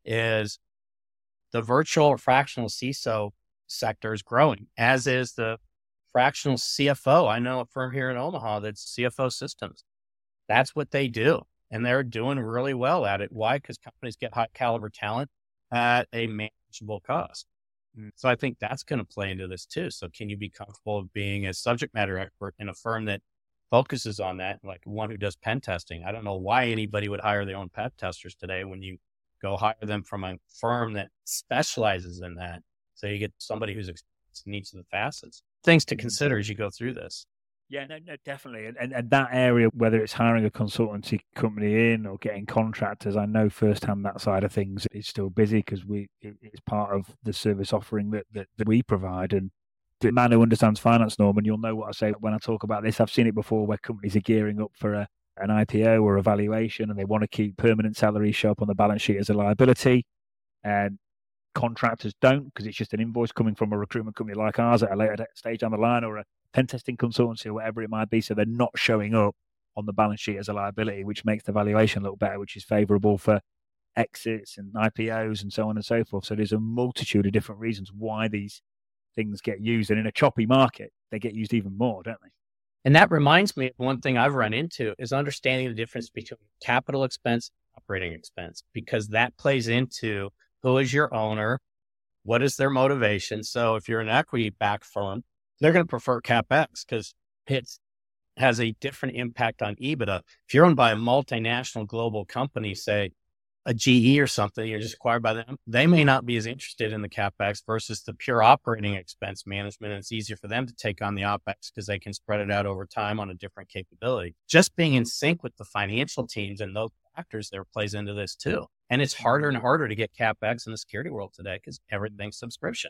is the virtual or fractional C I S O sector is growing, as is the fractional C F O. I know a firm here in Omaha that's C F O Systems. That's what they do. And they're doing really well at it. Why? Because companies get high caliber talent at a manageable cost. Mm. So I think that's going to play into this too. So can you be comfortable with being a subject matter expert in a firm that focuses on that, like one who does pen testing? I don't know why anybody would hire their own pen testers today when you go hire them from a firm that specializes in that. So you get somebody who's experienced in each of the facets. Things to consider as you go through this. Yeah, no, no, definitely. And, and and that area, whether it's hiring a consultancy company in or getting contractors, I know firsthand that side of things is still busy because we it, it's part of the service offering that, that, that we provide. And the man who understands finance, Norman, you'll know what I say when I talk about this. I've seen it before where companies are gearing up for a, an I P O or a valuation and they want to keep permanent salaries show up on the balance sheet as a liability. And contractors don't, because it's just an invoice coming from a recruitment company like ours at a later stage down the line, or a pen testing consultancy or whatever it might be. So they're not showing up on the balance sheet as a liability, which makes the valuation look better, which is favorable for exits and I P Os and so on and so forth. So there's a multitude of different reasons why these things get used. And in a choppy market, they get used even more, don't they? And that reminds me of one thing I've run into is understanding the difference between capital expense and operating expense, because that plays into who is your owner, what is their motivation. So if you're an equity-backed firm, they're going to prefer CapEx because it has a different impact on EBITDA. If you're owned by a multinational global company, say a G E or something, you're just acquired by them, they may not be as interested in the CapEx versus the pure operating expense management. And it's easier for them to take on the OpEx because they can spread it out over time on a different capability. Just being in sync with the financial teams and those factors there plays into this too. And it's harder and harder to get CapEx in the security world today because everything's subscription.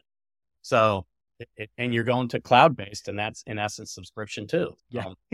So, it, it, and you're going to cloud-based, and that's in essence subscription too. Yeah. Um,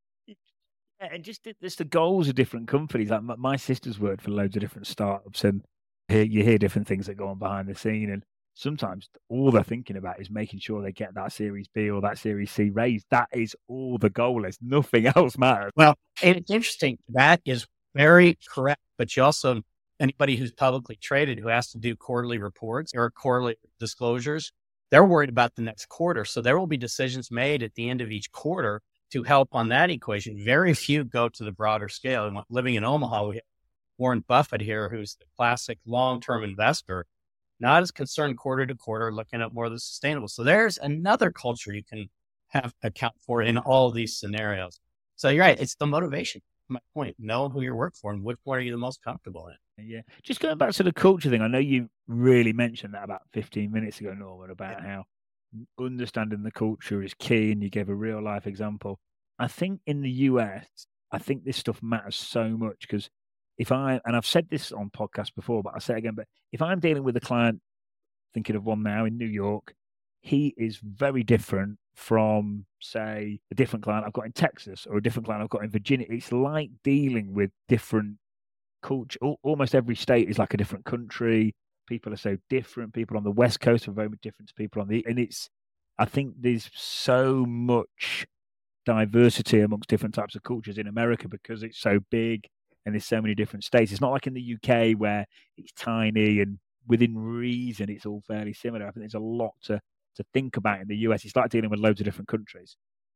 And just just the goals of different companies. Like my, my sister's worked for loads of different startups, and here, you hear different things that go on behind the scene. And sometimes all they're thinking about is making sure they get that Series B or that Series C raised. That is all the goal is. Nothing else matters. Well, and it's interesting. That is very correct. But you also, anybody who's publicly traded who has to do quarterly reports or quarterly disclosures, they're worried about the next quarter. So there will be decisions made at the end of each quarter to help on that equation. Very few go to the broader scale. And living in Omaha, we have Warren Buffett here, who's the classic long-term investor, not as concerned quarter to quarter, looking at more of the sustainable. So there's another culture you can have account for in all of these scenarios. So you're right. It's the motivation. My point, know who you work for and which one are you the most comfortable in. Yeah. Just going back to the culture thing, I know you really mentioned that about fifteen minutes ago, Norman, about how understanding the culture is key, and you gave a real life example. I think in the U S, I think this stuff matters so much because if I, and I've said this on podcasts before, but I'll say it again, but if I'm dealing with a client, thinking of one now in New York, he is very different from, say, a different client I've got in Texas or a different client I've got in Virginia. It's like dealing with different culture. Almost every state is like a different country. People are so different. People on the West Coast are very different to people on the, and it's, I think there's so much diversity amongst different types of cultures in America because it's so big and there's so many different states. It's not like in the U K where it's tiny and within reason it's all fairly similar. I think there's a lot to, to think about in the U S. It's like dealing with loads of different countries.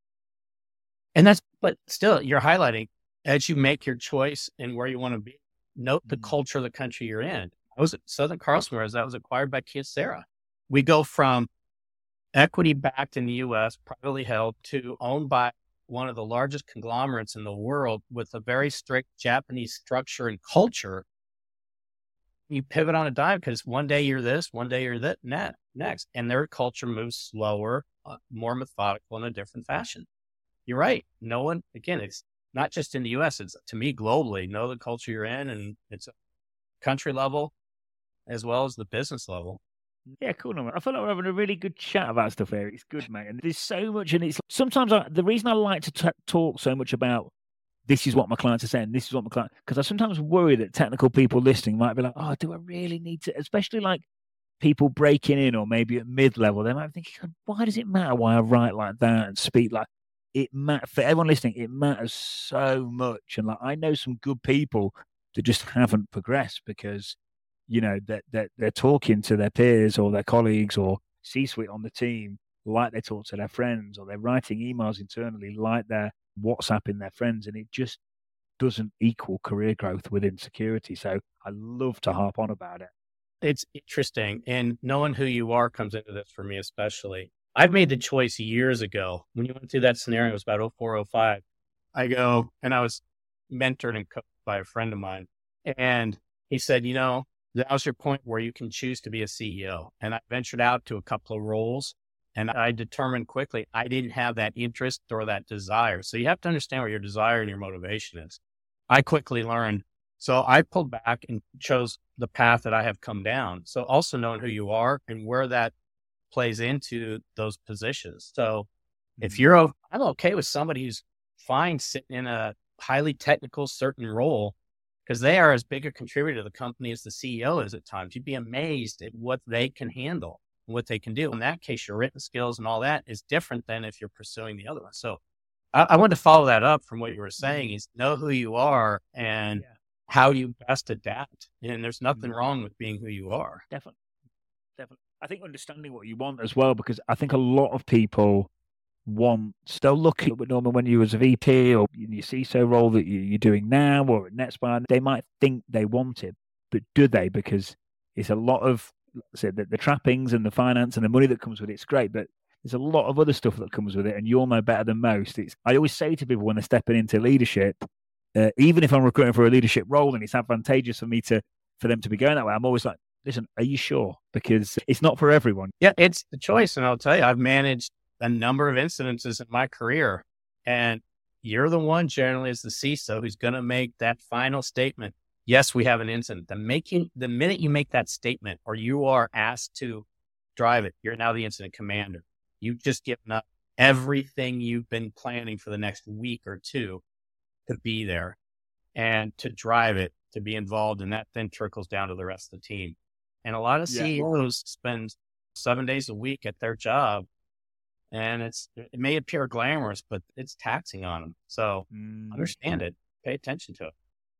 And that's, but still you're highlighting as you make your choice in where you want to be, note the mm-hmm. culture of the country you're in. I was at Southern Carlson, whereas that was acquired by Kyocera. We go from equity backed in the U S, privately held, to owned by one of the largest conglomerates in the world with a very strict Japanese structure and culture. You pivot on a dime because one day you're this, one day you're that, next. And their culture moves slower, uh, more methodical in a different fashion. You're right. No one, again, it's not just in the U S, it's to me globally, know the culture you're in, and it's a country level as well as the business level. Yeah, cool. Man. I feel like we're having a really good chat about stuff here. It's good, mate. And there's so much, and it's sometimes I, the reason I like to t- talk so much about this is what my clients are saying, this is what my client, because I sometimes worry that technical people listening might be like, oh, do I really need to, especially like people breaking in or maybe at mid-level, they might think, why does it matter why I write like that and speak like it matters for everyone listening? It matters so much. And like, I know some good people that just haven't progressed because you know, that, that they're talking to their peers or their colleagues or C-suite on the team like they talk to their friends, or they're writing emails internally like they're WhatsApping their friends, and it just doesn't equal career growth within security. So I love to harp on about it. It's interesting. And knowing who you are comes into this for me, especially. I've made the choice years ago. When you went through that scenario, it was about oh four, oh five. I go, and I was mentored and coached by a friend of mine. And he said, you know, now's your point where you can choose to be a C E O. And I ventured out to a couple of roles, and I determined quickly I didn't have that interest or that desire. So you have to understand what your desire and your motivation is. I quickly learned. So I pulled back and chose the path that I have come down. So also knowing who you are and where that plays into those positions. So if you're, I'm okay with somebody who's fine sitting in a highly technical certain role, because they are as big a contributor to the company as the C E O is at times. You'd be amazed at what they can handle and what they can do. In that case, your written skills and all that is different than if you're pursuing the other one. So I, I wanted to follow that up from what you were saying is know who you are and yeah. how you best adapt. And there's nothing wrong with being who you are. Definitely. Definitely. I think understanding what you want as well, because I think a lot of people want, still looking at Norman when you was a V P or your C I S O role that you, you're doing now or at NetSpire, they might think they want it, but do they? Because it's a lot of, like I said, the, the trappings and the finance and the money that comes with it, it's great, but there's a lot of other stuff that comes with it, and you'll know better than most. It's, I always say to people when they're stepping into leadership, uh, even if I'm recruiting for a leadership role and it's advantageous for me to, for them to be going that way, I'm always like, listen, are you sure? Because it's not for everyone. Yeah, it's the choice. And I'll tell you, I've managed a number of incidences in my career, and you're the one generally as the C I S O who's going to make that final statement. Yes, we have an incident. The making, the minute you make that statement or you are asked to drive it, you're now the incident commander. You've just given up everything you've been planning for the next week or two to be there and to drive it, to be involved. And that then trickles down to the rest of the team. And a lot of C E Os yeah. spend seven days a week at their job, and it's, it may appear glamorous, but it's taxing on them. So mm. understand it, pay attention to it.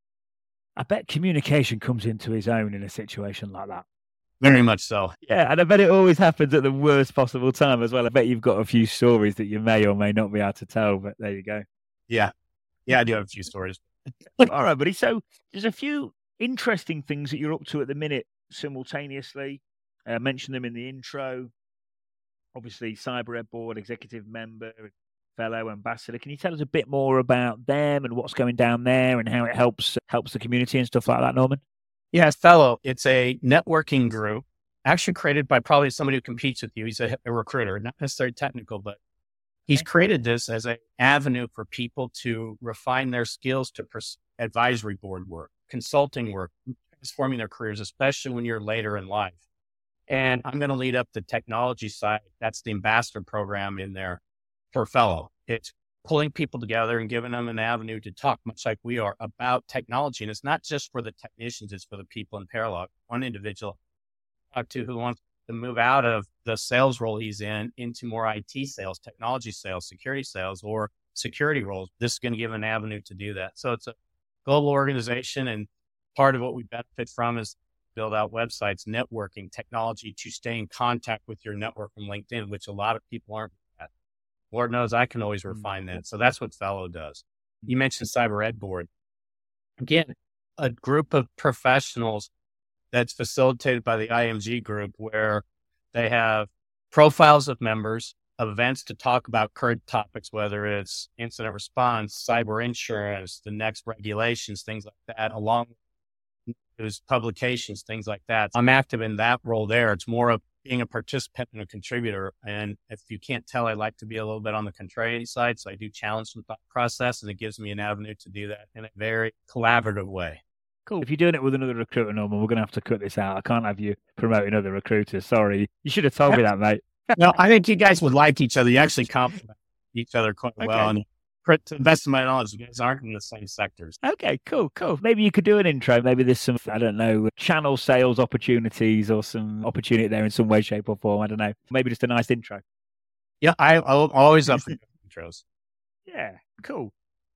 I bet communication comes into his own in a situation like that. Very much so. Yeah, and I bet it always happens at the worst possible time as well. I bet you've got a few stories that you may or may not be able to tell, but there you go. Yeah. Yeah, I do have a few stories. All right, buddy. So there's a few interesting things that you're up to at the minute simultaneously. I uh, mentioned them in the intro. Obviously, Cyber Ed Board, executive member, fellow ambassador. Can you tell us a bit more about them and what's going down there and how it helps helps the community and stuff like that, Norman? Yeah, fellow. It's a networking group actually created by probably somebody who competes with you. He's a, a recruiter, not necessarily technical, but he's okay. created this as an avenue for people to refine their skills to pers- advisory board work, consulting work, transforming their careers, especially when you're later in life. And I'm going to lead up the technology side. That's the ambassador program in there for fellow. It's pulling people together and giving them an avenue to talk, much like we are, about technology. And it's not just for the technicians, it's for the people in Paralog. One individual I talked to who wants to move out of the sales role he's in into more I T sales, technology sales, security sales, or security roles. This is going to give an avenue to do that. So it's a global organization, and part of what we benefit from is build out websites, networking, technology to stay in contact with your network from LinkedIn, which a lot of people aren't at. Lord knows I can always refine that. So that's what Fellow does. You mentioned Cyber Ed Board. Again, a group of professionals that's facilitated by the I M G group, where they have profiles of members, events to talk about current topics, whether it's incident response, cyber insurance, the next regulations, things like that, along with those publications, things like that. I'm active in that role there. It's more of being a participant and a contributor. And if you can't tell, I like to be a little bit on the contrarian side. So I do challenge the thought process, and it gives me an avenue to do that in a very collaborative way. Cool. If you're doing it with another recruiter, Norman, we're going to have to cut this out. I can't have you promoting other recruiters. Sorry. You should have told me that, mate. No, I think you guys would like each other. You actually complement each other quite okay. well. And to the best of my knowledge, you guys aren't in the same sectors. Okay, cool, cool. Maybe you could do an intro. Maybe there's some, I don't know, channel sales opportunities or some opportunity there in some way, shape or form. I don't know. Maybe just a nice intro. Yeah, I, I'm always up for intros. Yeah, cool.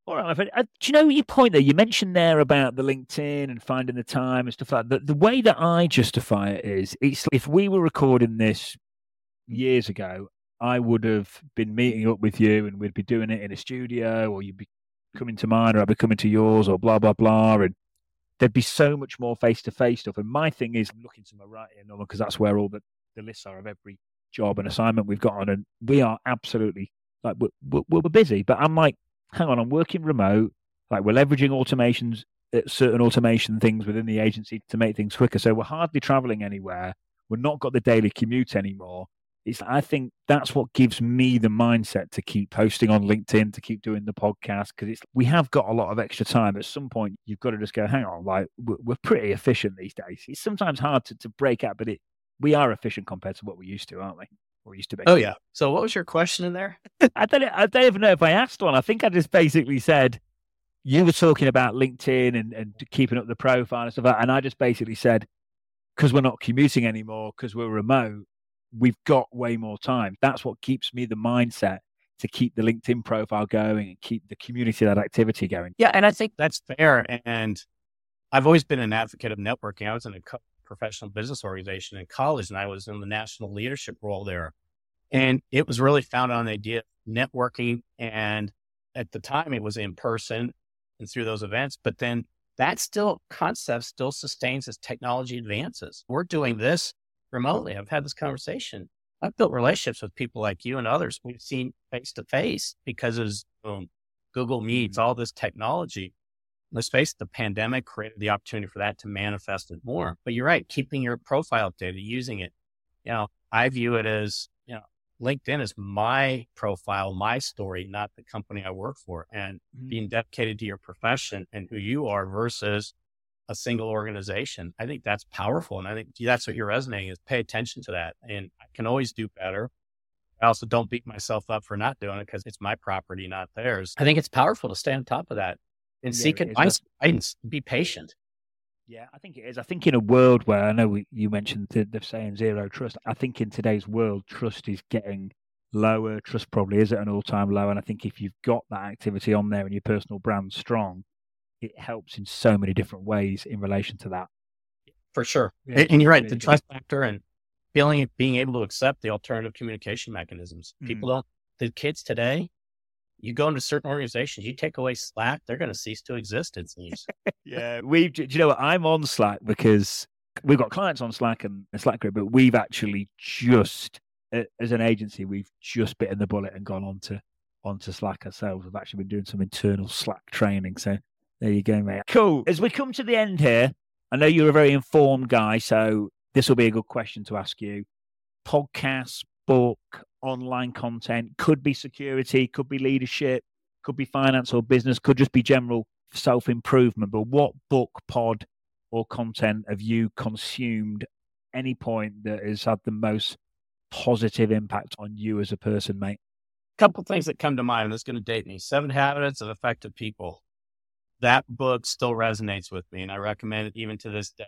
All right, my friend. Uh, do you know your point there? You mentioned there about the LinkedIn and finding the time and stuff like that. The, the way that I justify it is, it's if we were recording this years ago, I would have been meeting up with you and we'd be doing it in a studio, or you'd be coming to mine, or I'd be coming to yours, or blah, blah, blah. And there'd be so much more face-to-face stuff. And my thing is, I'm looking to my right here, Norman, because that's where all the, the lists are of every job and assignment we've got on. And we are absolutely, like, we're, we're, we're busy. But I'm like, hang on, I'm working remote. Like, we're leveraging automations, uh, certain automation things within the agency to make things quicker. So we're hardly traveling anywhere. We're not got the daily commute anymore. It's, I think that's what gives me the mindset to keep posting on LinkedIn, to keep doing the podcast, because it's we have got a lot of extra time. At some point, you've got to just go, hang on, like we're, we're pretty efficient these days. It's sometimes hard to, to break out, but it we are efficient compared to what we used to, aren't we? Or used to be. Oh, yeah. So what was your question in there? I don't, I don't even know if I asked one. I think I just basically said, you were talking about LinkedIn and, and keeping up the profile and stuff like that. And I just basically said, because we're not commuting anymore, because we're remote, we've got way more time. That's what keeps me the mindset to keep the LinkedIn profile going and keep the community, that activity going. Yeah. And I think that's fair. And I've always been an advocate of networking. I was in a co- professional business organization in college, and I was in the national leadership role there. And it was really founded on the idea of networking. And at the time it was in person and through those events, but then that still concept still sustains as technology advances. We're doing this remotely. I've had this conversation. I've built relationships with people like you and others we've seen face to face because of Zoom, Google Meets, all this technology. Let's face it, the pandemic created the opportunity for that to manifest it more. But you're right, keeping your profile updated, using it. You know, I view it as, you know, LinkedIn is my profile, my story, not the company I work for. And mm-hmm. being dedicated to your profession and who you are versus a single organization. I think that's powerful. And I think that's what you're resonating is pay attention to that. And I can always do better. I also don't beat myself up for not doing it because it's my property, not theirs. I think it's powerful to stay on top of that and yeah, seek advice, guidance, be patient. Yeah, I think it is. I think in a world where I know we, you mentioned the, the saying zero trust. I think in today's world, trust is getting lower. Trust probably is at an all-time low. And I think if you've got that activity on there and your personal brand strong, it helps in so many different ways in relation to that. For sure. Yeah, and, and you're right. Really the trust good. factor and feeling, being able to accept the alternative communication mechanisms. Mm. People don't, the kids today, you go into certain organizations, you take away Slack, they're going to cease to exist, it seems. yeah. We've, do you know what? I'm on Slack because we've got clients on Slack and a Slack group, but we've actually just, as an agency, we've just bitten the bullet and gone on to, onto Slack ourselves. We've actually been doing some internal Slack training. So there you go, mate. Cool. As we come to the end here, I know you're a very informed guy, so this will be a good question to ask you. Podcasts, book, online content, could be security, could be leadership, could be finance or business, could just be general self-improvement. But what book, pod, or content have you consumed any point that has had the most positive impact on you as a person, mate? A couple of things that come to mind, and this is going to date me. Seven Habits of Effective People. That book still resonates with me, and I recommend it even to this day.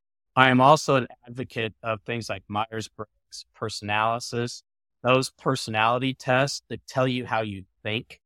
I am also an advocate of things like Myers-Briggs Personalysis, those personality tests that tell you how you think.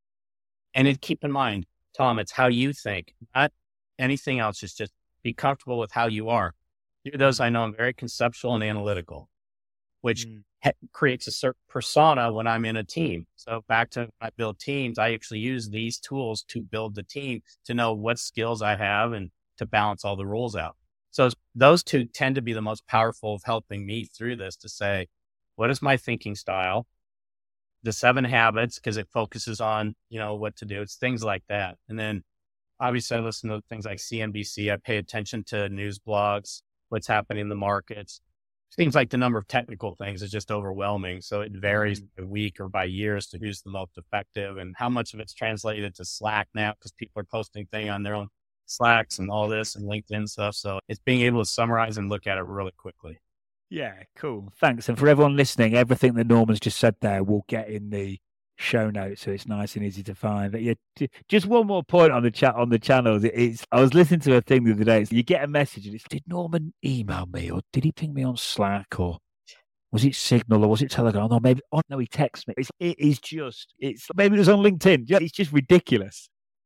And it, keep in mind, Tom, it's how you think, not anything else. It's just be comfortable with how you are. Through those, I know I'm very conceptual and analytical, which mm. ha- creates a certain persona when I'm in a team. So back to when I build teams, I actually use these tools to build the team to know what skills I have and to balance all the rules out. So those two tend to be the most powerful of helping me through this to say, what is my thinking style? The seven habits, because it focuses on, you know, what to do. It's things like that. And then obviously I listen to things like C N B C. I pay attention to news blogs, what's happening in the markets. Seems like the number of technical things is just overwhelming. So it varies by week or by year as to who's the most effective and how much of it's translated to Slack now because people are posting things on their own Slacks and all this and LinkedIn stuff. So it's being able to summarize and look at it really quickly. Yeah, cool. Thanks. And for everyone listening, everything that Norman's just said there we'll get in the show notes, so it's nice and easy to find. But yeah, just one more point on the chat on the channels. It's I was listening to a thing the other day. So you get a message and it's, did Norman email me or did he ping me on Slack or was it Signal or was it Telegram? Or maybe oh no, he texted me. It's, it is just it's maybe it was on LinkedIn. It's just ridiculous.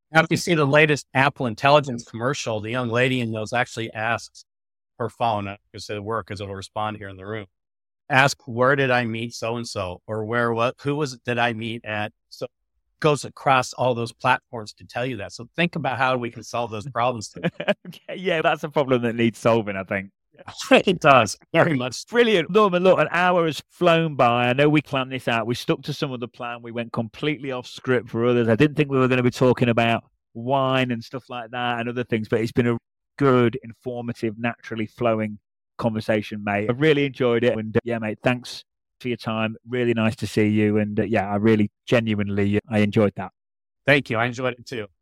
Now, if you see the latest Apple Intelligence commercial, the young lady in those actually asks her phone, because it'll work, because it'll respond here in the room. Ask, where did I meet so-and-so? Or where, what, who was it that I meet at? So it goes across all those platforms to tell you that. So think about how we can solve those problems. Okay, yeah, that's a problem that needs solving, I think. It does, very much. Brilliant. Norman, look, an hour has flown by. I know we planned this out. We stuck to some of the plan. We went completely off script for others. I didn't think we were going to be talking about wine and stuff like that and other things, but it's been a good, informative, naturally flowing conversation, mate. I really enjoyed it. And uh, yeah, mate, thanks for your time. Really nice to see you. And uh, yeah, I really genuinely, I enjoyed that. Thank you. I enjoyed it too.